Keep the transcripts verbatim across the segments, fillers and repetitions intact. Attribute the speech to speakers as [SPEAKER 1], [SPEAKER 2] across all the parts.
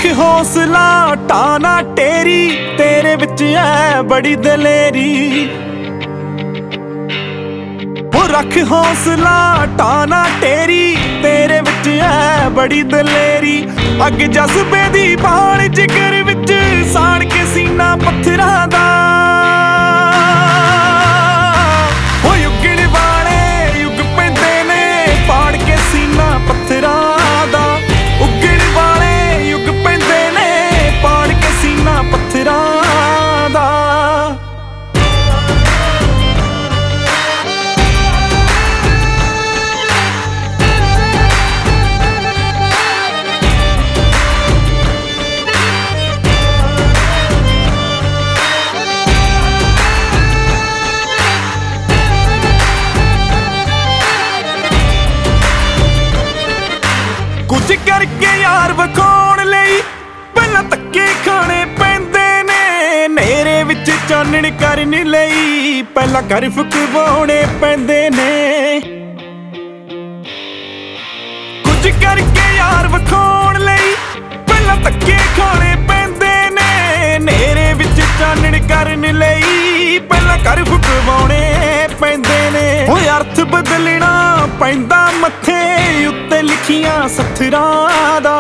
[SPEAKER 1] रख हौसला टाना टेरी, तेरे विच है बड़ी दलेरी। वो रख हौसला टाना टेरी, तेरे विच है बड़ी दलेरी। अग जज्बे दी बाण जिगर विच साण के सीना पत्थरां दा। वो युगण वाले युग पैंदे ने पाड़ के सीना पत्थरां दा। उगण वाले युग पैंदे ने पाड़ के सीना पत्थरां दा। कुछ करके यार विखाउण लई पहला धक्के खाने पैंदे ने। नेरे विच चानण करन लई पहला घर फुकवाउणे पैंदे ने। कुछ करके यार विखाउण लई पहला धक्के खाने पैंदे ने। नेरे विच चानण करन लई पहला घर फुकवाउणे पैंदे ने। ओए अर्थ बदलना पैंदा मत्थे उत्ते लिखियां सत्थरां दा।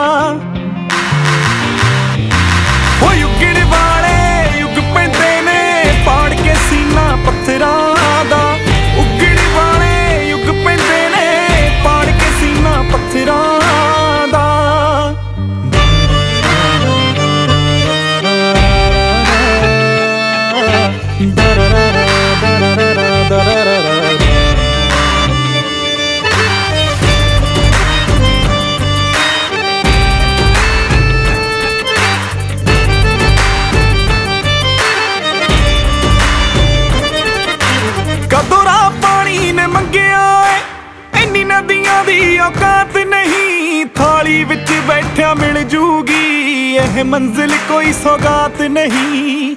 [SPEAKER 1] ओ युगण वाले युग पैंदे ने पाड़ के सीना पत्थरां दा। उगण वाले युग पैंदे ने पाड़ के सीना पत्थरां दा। कदों राह पानी ने मंगिया इन्नी नदियां दी औकात नहीं। थाली विच बैठा मिल जूगी यह मंजिल कोई सौगात नहीं।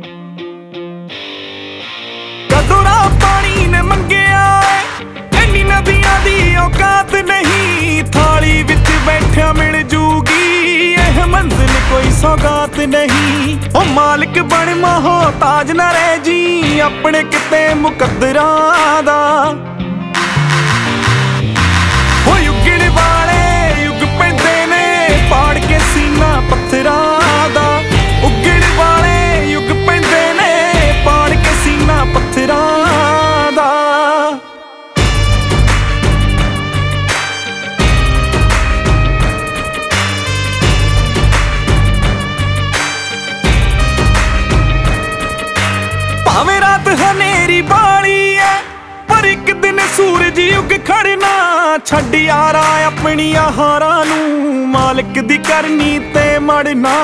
[SPEAKER 1] कदों राह पानी ने मंगिया इन्नी नदियां दी औकात नहीं। थाली विच बैठा मिल जूगी यह मंजिल कोई सौगात नहीं। ओ मालिक बन मोहताज ना रह जी अपने किते मुकद्दरां दा। ओ युगण वाले युग पैंदे ने पाड़ के सीना पत्थरां दा। उगण वाले युग पैंदे ने पाड़ के सीना पत्थरां दा। भावें रात हनेरी बाली है पर एक दिन सूरज उग खड़ना। छड्ड यारा अपनियां हारां नूं मालिक दी करनी ते मड़ना।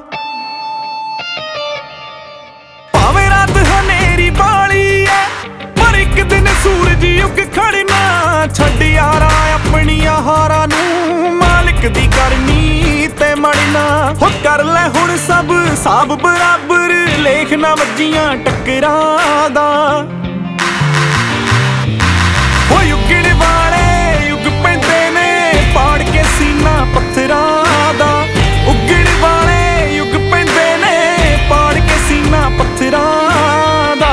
[SPEAKER 1] भावें रात हनेरी बाली है पर एक दिन सूरज उग खड़ना। छड्ड यारा अपनियां हारां नूं मालिक दी करनी ते मड़ना। हो कर ले हुण सब साब बराबर लेख ना वज्जियां टक्करां दा। ओ युगण वाले युग पैंदे ने पाड़ के सीना पत्थरां दा। उगण वाले युग पैंदे ने पाड़ के सीना पत्थरां दा।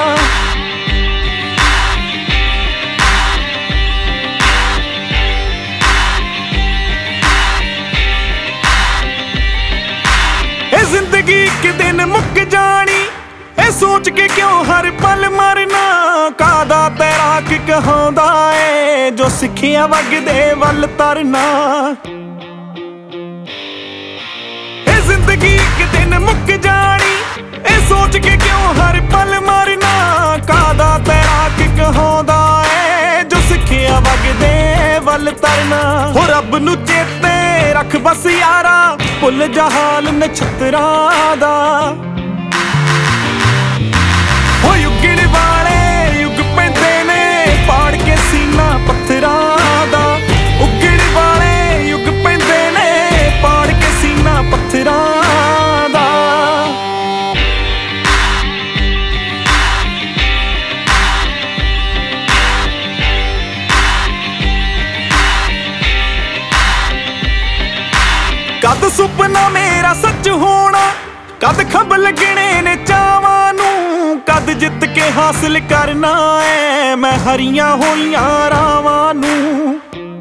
[SPEAKER 1] ए जिंदगी एक दिन मुक जानी ए सोच के क्यों हर पल मरना। कादा तैराक कहांदा ए जो सिखिया वगदे वल तरना। ए जिंदगी एक दिन मुक जानी ए सोच के क्यों हर पल मरना। कादा तैराक कहांदा ए जो सिखिया वगदे वल तरना। हो रब नू चेते रख बस यारा भुल जा हाल नछत्तरां दा। ओ युगण वाले युग पैंदे ने पाड़ के सीना पत्थरां दा। उगण वाले युग पैंदे ने पाड़ के सीना पत्थरां दा। कद ਕਦ ਸੁਪਨਾ ਮੇਰਾ ਸੱਚ ਹੋਣਾ, ਕਦ ਖੰਭ ਲੱਗਣੇ ਨੇ ਚਾਵਾਂ ਨੂੰ, ਕਦ ਜਿੱਤ ਕੇ ਹਾਸਿਲ ਕਰਨਾ ਏ ਮੈਂ ਹਰੀਆਂ ਹੋਈਆਂ ਰਾਵਾਂ ਨੂੰ।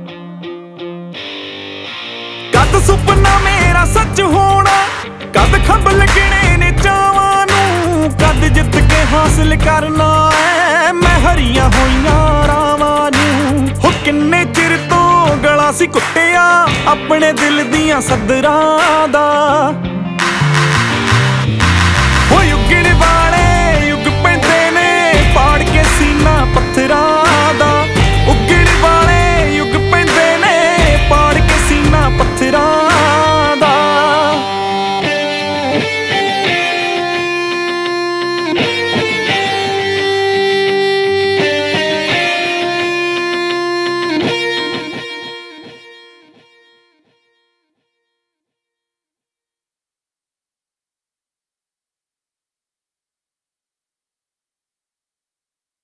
[SPEAKER 1] ਕਦ ਸੁਪਨਾ ਮੇਰਾ ਸੱਚ ਹੋਣਾ, ਕਦ ਖੰਭ ਲੱਗਣੇ ਨੇ ਚਾਵਾਂ ਨੂੰ, ਕਦ ਜਿੱਤ ਕੇ ਹਾਸਿਲ ਕਰਨਾ ਏ ਮੈਂ ਹਰੀਆਂ ਹੋਈਆਂ ਰਾਵਾਂ ਨੂੰ। ਹੋ ਕਿੰਨੇ ਚਿਰ ਤੋਂ ਗਲਾ ਸੀ ਕੁੱਟਿਆ ਆਪਣੇ ਦਿਲ ਦੀਆਂ ਸੱਦਰਾਂ ਦਾ, ਹੋ ਉੱਗਣ ਵਾਲਾ